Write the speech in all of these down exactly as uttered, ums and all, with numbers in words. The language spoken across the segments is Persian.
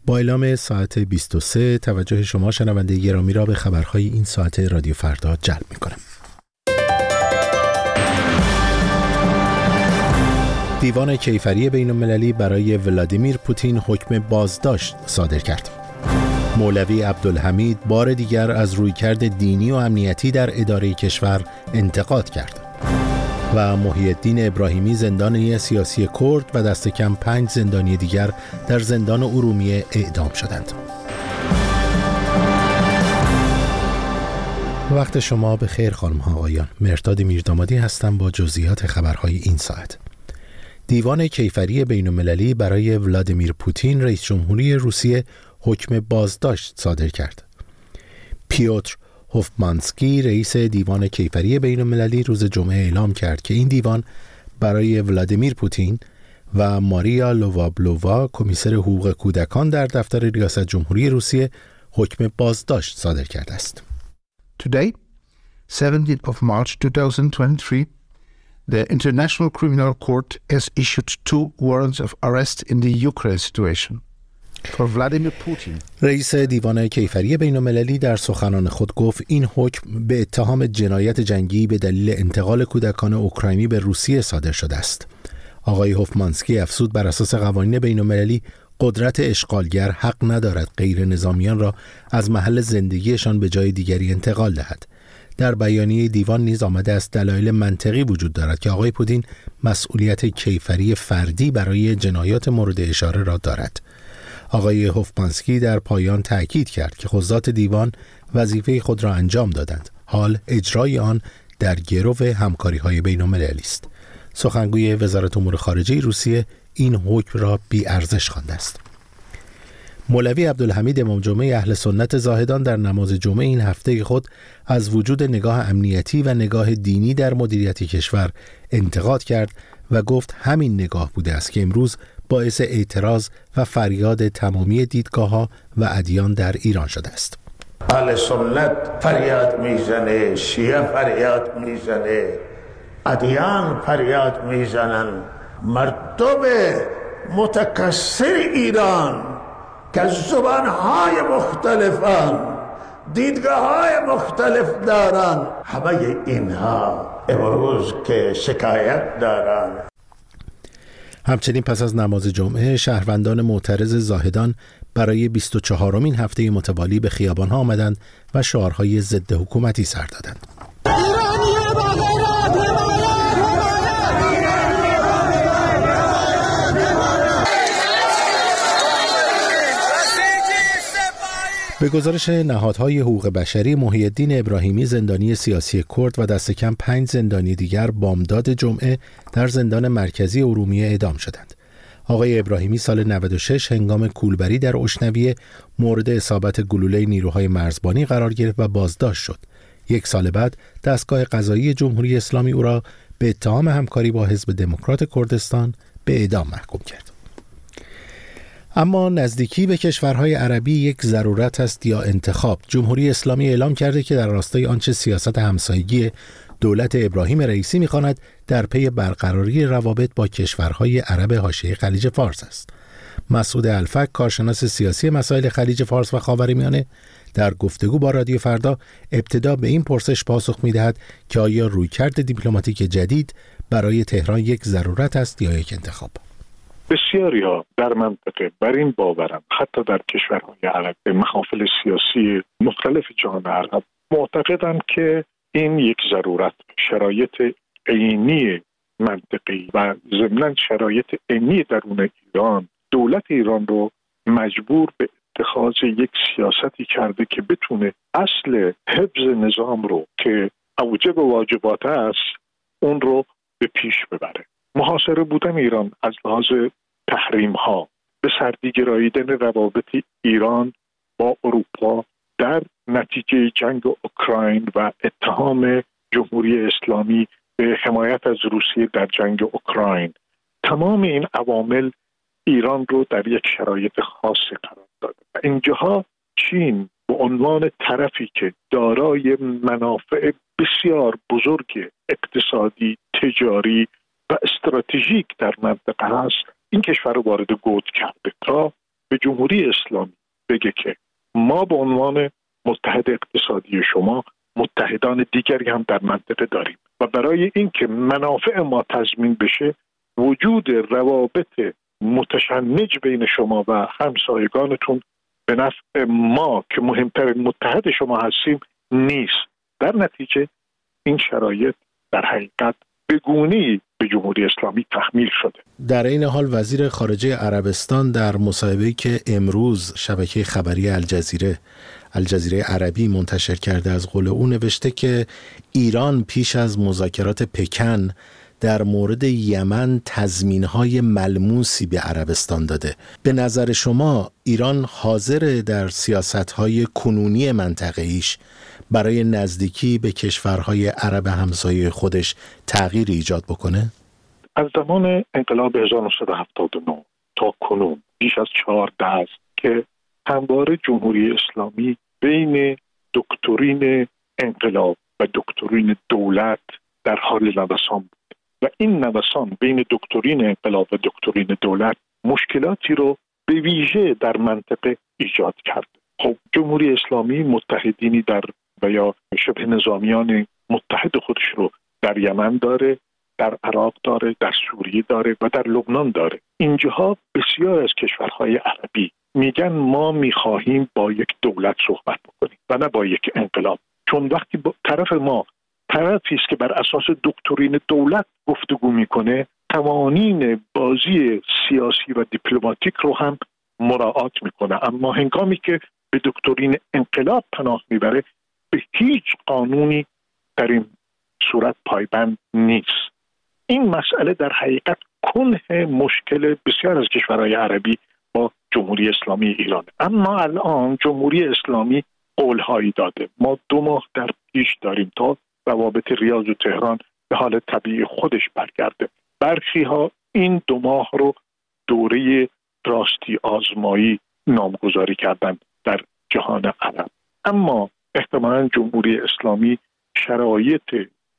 با اعلام ساعت بیست و سه توجه شما شنونده گرامی را به خبرهای این ساعت رادیو فردا جلب می‌کنم. دیوان کیفری بین‌المللی برای ولادیمیر پوتین حکم بازداشت صادر کرد. مولوی عبدالحمید بار دیگر از رویکرد دینی و امنیتی در اداره کشور انتقاد کرد. و محی الدین ابراهیمی زندانی سیاسی کرد و دست کم پنج زندانی دیگر در زندان ارومیه اعدام شدند. وقت شما به خیر خانم ها آقایان. مهرداد میردامادی هستم با جزئیات خبرهای این ساعت. دیوان کیفری بین‌المللی برای ولادیمیر پوتین رئیس جمهوری روسیه حکم بازداشت صادر کرد. پیوتر هوفمانسکی رئیس دیوان کیفری بین‌المللی روز جمعه اعلام کرد که این دیوان برای ولادیمیر پوتین و ماریا لووابلووا کمیسر حقوق کودکان در دفتر ریاست جمهوری روسیه حکم بازداشت صادر کرده است. Today, seventeenth of March twenty twenty-three, the International Criminal Court has issued two warrants of arrest in the Ukraine situation. رئیس دیوان کیفری بین‌المللی در سخنان خود گفت این حکم به اتهام جنایت جنگی به دلیل انتقال کودکان اوکراینی به روسیه صادر شده است. آقای هوفمانسکی افزود بر اساس قوانین بین‌المللی قدرت اشغالگر حق ندارد غیر نظامیان را از محل زندگیشان به جای دیگری انتقال دهد. در بیانیه دیوان نیز آمده است دلایل منطقی وجود دارد که آقای پوتین مسئولیت کیفری فردی برای جنایات مورد اشاره را دارد. آقای هوفمانسکی در پایان تأکید کرد که قضات دیوان وظیفه خود را انجام دادند. حال اجرای آن در گرو همکاری‌های بین‌المللی است. سخنگوی وزارت امور خارجه روسیه این حکم را بی‌ارزش خوانده است. مولوی عبدالحمید امام جمعه اهل سنت زاهدان در نماز جمعه این هفته خود از وجود نگاه امنیتی و نگاه دینی در مدیریت کشور انتقاد کرد و گفت همین نگاه بوده است که امروز باعث اعتراض و فریاد تمامی دیدگاه‌ها و ادیان در ایران شده است. اهل سنت فریاد میزنه، شیعه فریاد میزنه، ادیان فریاد میزنن. مردم متکثر ایران که زبانهای مختلفان، دیدگاه‌های مختلف دارن، همه اینها امروز که شکایت دارن. همچنین پس از نماز جمعه شهروندان معترض زاهدان برای بیست و چهارمین هفته متوالی به خیابان‌ها آمدند و شعارهای ضد حکومتی سر دادند. به گزارش نهادهای حقوق بشری، محی الدین ابراهیمی زندانی سیاسی کرد و دست کم پنج زندانی دیگر بامداد جمعه در زندان مرکزی ارومیه اعدام شدند. آقای ابراهیمی سال نود و شش هنگام کولبری در اشنویه مورد اصابت گلوله نیروهای مرزبانی قرار گرفت و بازداشت شد. یک سال بعد دستگاه قضایی جمهوری اسلامی او را به اتهام همکاری با حزب دموکرات کردستان به اعدام محکوم کرد. اما نزدیکی به کشورهای عربی یک ضرورت است یا انتخاب؟ جمهوری اسلامی اعلام کرده که در راستای آنچه سیاست همسایگی دولت ابراهیم رئیسی می‌خواند در پی برقراری روابط با کشورهای عرب حاشیه خلیج فارس است. مسعود الفک، کارشناس سیاسی مسائل خلیج فارس و خاورمیانه، در گفتگو با رادیو فردا ابتدا به این پرسش پاسخ می‌دهد که آیا رویکرد دیپلماتیک جدید برای تهران یک ضرورت است یا یک انتخاب؟ بسیاری ها در منطقه بر این باورند، حتی در کشورهای عرب به محافل سیاسی مختلف جهان عرب معتقدند که این یک ضرورت، شرایط عینی منطقی و ضمناً شرایط عینی درون ایران دولت ایران رو مجبور به اتخاذ یک سیاستی کرده که بتونه اصل حفظ نظام رو که اوجب واجبات است اون رو به پیش ببره. محاصره بودن ایران از لحاظ تحریم ها، به سردی گراییدن روابط ایران با اروپا در نتیجه جنگ اوکراین و اتهام جمهوری اسلامی به حمایت از روسیه در جنگ اوکراین، تمام این عوامل ایران رو در یک شرایط خاصی قرار داده و اینجاها چین به عنوان طرفی که دارای منافع بسیار بزرگ اقتصادی، تجاری و استراتژیک در منطقه هست، این کشور رو وارد گود کرده تا به جمهوری اسلامی بگه که ما به عنوان متحد اقتصادی شما متحدان دیگری هم در منطقه داریم و برای اینکه منافع ما تضمین بشه وجود روابط متشنج بین شما و همسایگانتون به نفع ما که مهمترین متحد شما هستیم نیست. در نتیجه این شرایط در حقیقت به گونه‌ای به جمهوری اسلامی تحمیل شده. در این حال وزیر خارجه عربستان در مصاحبه‌ای که امروز شبکه خبری الجزیره الجزیره عربی منتشر کرده از قول او نوشته که ایران پیش از مذاکرات پکن در مورد یمن تضمین‌های ملموسی به عربستان داده. به نظر شما ایران حاضر در سیاست‌های کنونی منطقه‌ایش برای نزدیکی به کشورهای عرب همسایه خودش تغییر ایجاد بکنه؟ از زمان انقلاب هزار و نهصد و هفتاد و نه تا کنون بیش از چهارده است که همواره جمهوری اسلامی بین دکترین انقلاب و دکترین دولت در حال نوسان بود و این نوسان بین دکترین انقلاب و دکترین دولت مشکلاتی رو به ویژه در منطقه ایجاد کرد. خب جمهوری اسلامی متحدینی در و یا شبه نظامیان متحد خودش رو در یمن داره، در عراق داره، در سوریه داره و در لبنان داره. اینجاها بسیار از کشورهای عربی میگن ما میخواهیم با یک دولت صحبت بکنیم و نه با یک انقلاب، چون وقتی با طرف ما طرفی است که بر اساس دکترین دولت گفتگو میکنه قوانین بازی سیاسی و دیپلماتیک رو هم مراعات میکنه، اما هنگامی که به دکترین انقلاب پناه میبره به هیچ قانونی در این صورت پایبند نیست. این مسئله در حقیقت کنه مشکل بسیار از کشورهای عربی با جمهوری اسلامی ایران. اما الان جمهوری اسلامی قولهایی داده. ما دو ماه در پیش داریم تا روابط ریاض و تهران به حال طبیعی خودش برگرده. برخی ها این دو ماه رو دوره راستی آزمایی نامگذاری کردن در جهان عرب. اما احتمالاً جمهوری اسلامی شرایط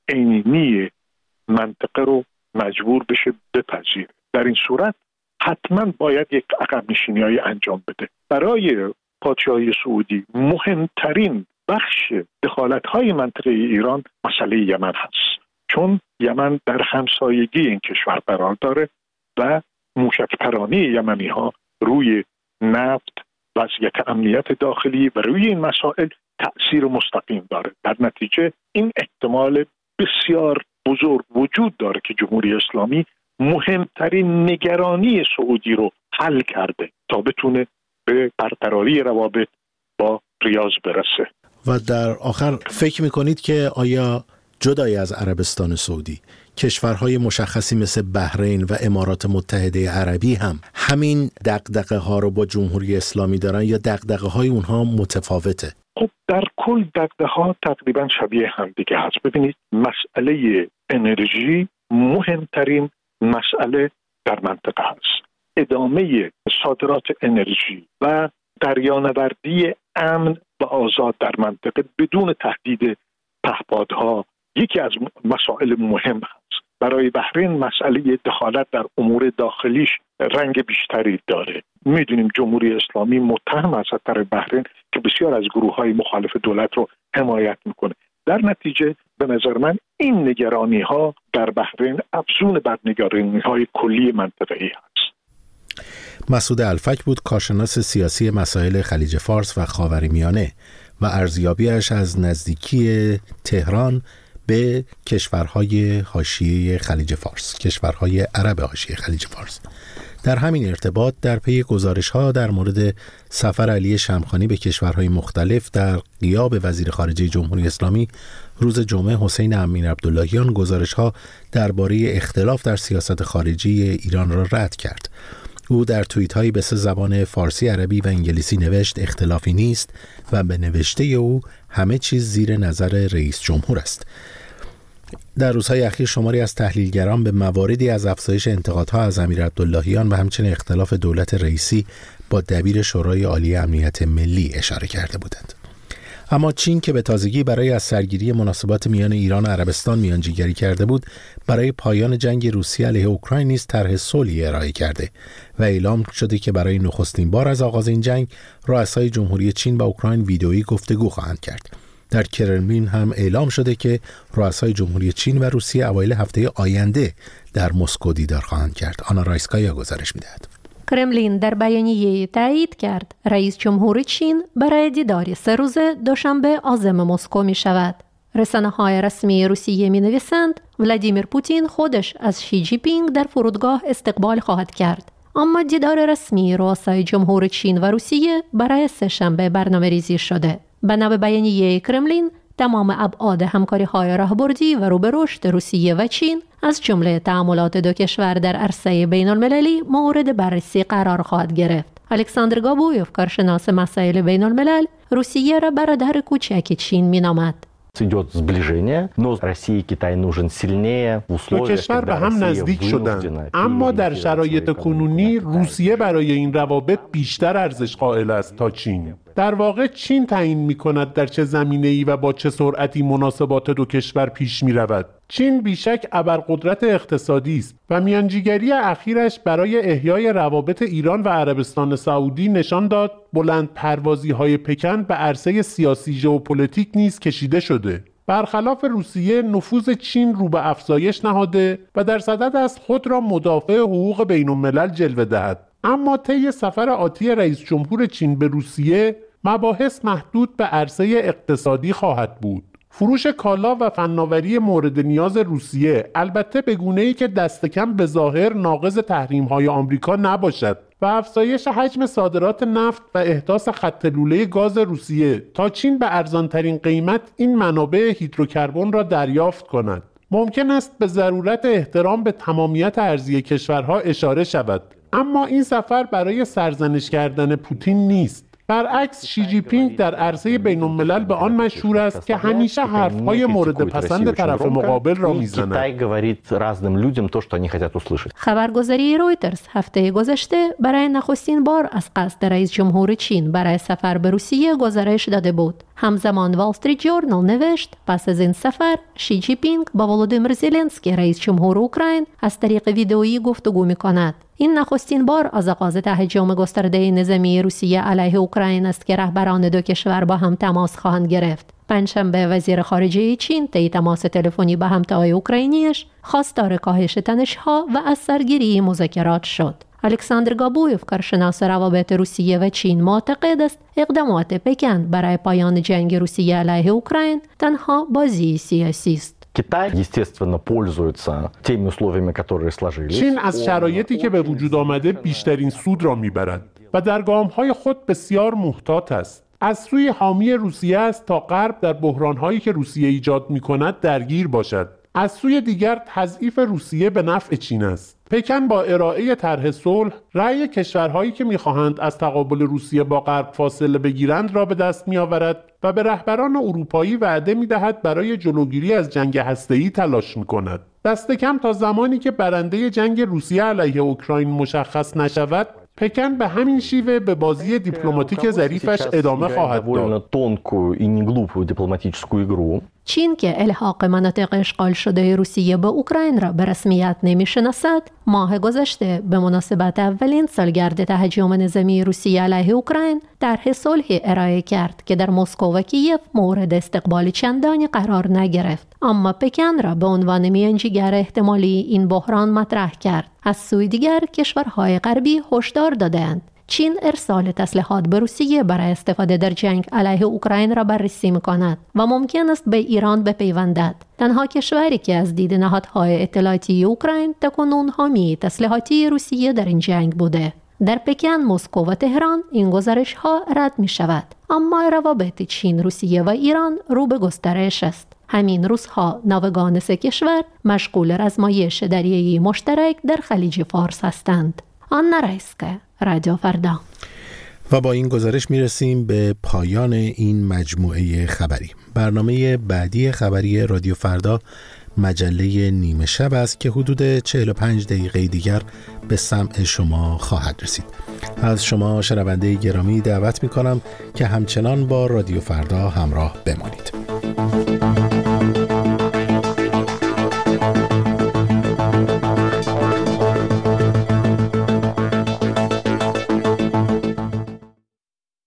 عینی منطقه رو مجبور بشه بپذیره. در این صورت حتما باید یک عقب نشینی‌های انجام بده. برای پادشاهی سعودی مهمترین بخش دخالت‌های منطقه ایران مسئله یمن هست، چون یمن در همسایگی این کشور قرار داره و موشک پرانی یمنی‌ها روی نفت، وضعیت امنیت داخلی و روی این مسائل تأثیر مستقیم داره. در نتیجه این احتمال بسیار بزرگ وجود داره که جمهوری اسلامی مهمترین نگرانی سعودی رو حل کرده تا بتونه به برقراری روابط با ریاض برسه. و در آخر فکر میکنید که آیا جدای از عربستان سعودی کشورهای مشخصی مثل بحرین و امارات متحده عربی هم همین دغدغه ها رو با جمهوری اسلامی دارن یا دغدغه های اونها متفاوته؟ خب در کل دغدغه ها تقریبا شبیه هم دیگه هست. ببینید مسئله انرژی مهمترین مسئله در منطقه هست. ادامه صادرات انرژی و دریانوردی امن و آزاد در منطقه بدون تهدید پهپادها یکی از مسائل مهم هست. برای بحرین مسئله دخالت در امور داخلیش رنگ بیشتری داره. میدونیم جمهوری اسلامی متهم است از طرف بحرین که بسیار از گروه‌های مخالف دولت رو حمایت میکنه. در نتیجه به نظر من این نگرانی‌ها در بحرین افزون بر نگرانی‌های کلی منطقه‌ای هست. مسعود الفک بود، کارشناس سیاسی مسائل خلیج فارس و خاورمیانه و ارزیابیش از نزدیکی تهران به کشورهای حاشیه خلیج فارس، کشورهای عرب حاشیه خلیج فارس. در همین ارتباط در پی گزارش‌ها در مورد سفر علی شمخانی به کشورهای مختلف در غیاب وزیر خارجه جمهوری اسلامی روز جمعه حسین امیر عبداللهیان گزارش‌ها درباره اختلاف در سیاست خارجی ایران را رد کرد. او در توییت‌هایی به سه زبان فارسی، عربی و انگلیسی نوشت اختلافی نیست و به نوشته او همه چیز زیر نظر رئیس جمهور است. در روزهای اخیر شماری از تحلیلگران به مواردی از افزایش انتقادها از امیر عبداللهیان و همچنین اختلاف دولت رئیسی با دبیر شورای عالی امنیت ملی اشاره کرده بودند. اما چین که به تازگی برای از سرگیری مناسبات میان ایران و عربستان میانجیگری کرده بود، برای پایان جنگ روسیه علیه اوکراین نیز طرح صلحی ارائه کرده و اعلام شده که برای نخستین بار از آغاز این جنگ رؤسای جمهوری چین با اوکراین ویدئویی گفتگو خواهند کرد. در کرملین هم اعلام شده که رؤسای جمهوری چین و روسیه اوایل هفته آینده در مسکو دیدار خواهند کرد. آنا رایسکایا گزارش می‌دهد. کرملین در بیانیه‌ای تایید کرد رئیس جمهور چین برای دیداری سه روزه دوشنبه عازم مسکو می شود. رسانه‌های رسمی روسیه می نویسند ولادیمیر پوتین خودش از شی جی پینگ در فرودگاه استقبال خواهد کرد. اما دیدار رسمی رؤسای جمهور چین و روسیه برای سه شنبه برنامه‌ریزی شده. بنا به بیانیه کرملین، تمام ابعاد همکاری‌های راهبردی و رو به رشد روسیه و چین از جمله تعاملات دو کشور در عرصه بین‌المللی مورد بررسی قرار خواهد گرفت. الکساندر گابویوف، کارشناس مسائل بین‌الملل، روسیه را برادر کوچک چین می‌نامد. идет сближение, но России и Китай нужен сильнее в условиях, دو کشور به هم نزدیک شدند، اما در شرایط کنونی روسیه برای این روابط بیشتر ارزش قائل است تا چین. در واقع چین تعیین می‌کند در چه زمینه‌ای و با چه سرعتی مناسبات دو کشور پیش می‌رود. چین بیشک ابرقدرت اقتصادی است و میانجیگری اخیرش برای احیای روابط ایران و عربستان سعودی نشان داد بلند پروازی‌های پکن به عرصه سیاسی ژئوپلیتیک نیز کشیده شده. برخلاف روسیه، نفوذ چین رو به افزایش نهاده و در صدد است خود را مدافع حقوق بین‌الملل جلوه دهد. اما طی سفر آتی رئیس جمهور چین به روسیه، مباحث محدود به عرصه اقتصادی خواهد بود. فروش کالا و فناوری مورد نیاز روسیه، البته به گونه‌ای که دست کم به ظاهر ناقض تحریم‌های آمریکا نباشد و افزایش حجم صادرات نفت و احداث خط لوله گاز روسیه تا چین به ارزان‌ترین قیمت این منابع هیدروکربن را دریافت کند. ممکن است به ضرورت احترام به تمامیت ارضی کشورها اشاره شود، اما این سفر برای سرزنش کردن پوتین نیست. برعکس، شی جی پینگ در عرصه بین‌الملل به آن مشهور است که همیشه حرف‌های مورد پسند طرف مقابل را می‌زند. خبرگزاری رویترز هفته گذشته برای نخستین بار از قصد رئیس جمهور چین برای سفر به روسیه گزارش داده بود. همزمان وال استریت جورنال نوشت پس از این سفر شی جی پینگ با ولودیمیر زلنسکی رئیس جمهور اوکراین از طریق ویدئویی گفتگو می‌کند. این نخستین بار از آغاز تهاجم گسترده نظامی روسیه علیه اوکراین است که رهبران دو کشور با هم تماس خواهند گرفت. پنجشنبه وزیر خارجه چین طی تماس تلفنی با همتای اوکراینیش خواستار کاهش تنش‌ها و از سرگیری مذاکرات شد. الکساندر گابویوف، کارشناس روابط روسیه و چین، معتقد است اقدامات پکن برای پایان جنگ روسیه علیه اوکراین تنها بازی سیاسی است. چین از شرایطی که به وجود آمده بیشترین سود را میبرد و در گام‌های خود بسیار محتاط است. از سوی حامی روسیه است تا غرب در بحران‌هایی که روسیه ایجاد می‌کند درگیر باشد. از سوی دیگر تضعیف روسیه به نفع چین است. پکن با ارائه طرح صلح رأی کشورهایی که می‌خواهند از تقابل روسیه با غرب فاصله بگیرند را به دست می‌آورد و به رهبران اروپایی وعده می‌دهد برای جلوگیری از جنگ هسته‌ای تلاش می‌کند. دست کم تا زمانی که برنده جنگ روسیه علیه اوکراین مشخص نشود، پکن به همین شیوه به بازی دیپلماتیک ظریفش ادامه خواهد داد. چین که الحاق مناطق اشغال شده روسیه به اوکراین را به رسمیت نمی‌شناسد، ماه گذشته به مناسبت اولین سالگرد تهاجم نظامی روسیه علیه اوکراین طرح صلحی ارائه کرد که در مسکو و کیف مورد استقبال چندانی قرار نگرفت، اما پکن را به عنوان میانجیگر احتمالی این بحران مطرح کرد. از سوی دیگر کشورهای غربی هشدار دادند چین ارسال تسلیحات به روسیه برای استفاده در جنگ علیه اوکراین را بررسی می‌کند و ممکن است به ایران بپیوندد. تنها کشوری که از دید نهادهای اطلاعاتی اوکراین تاکنون حامی تسلیحاتی روسیه در این جنگ بوده. در پکن، مسکو و تهران این گزارش‌ها رد می‌شود، اما روابط چین، روسیه و ایران رو به گسترش است. همین روزها ناوگان سه کشور مشغول رزمایش دریایی مشترک در خلیج فارس هستند. آنا رایسکایا، رادیو فردا. و با این گزارش میرسیم به پایان این مجموعه خبری. برنامه بعدی خبری رادیو فردا مجله نیمه شب است که حدود چهل و پنج دقیقه دیگر به سمع شما خواهد رسید. از شما شنونده گرامی دعوت می کنم که همچنان با رادیو فردا همراه بمانید.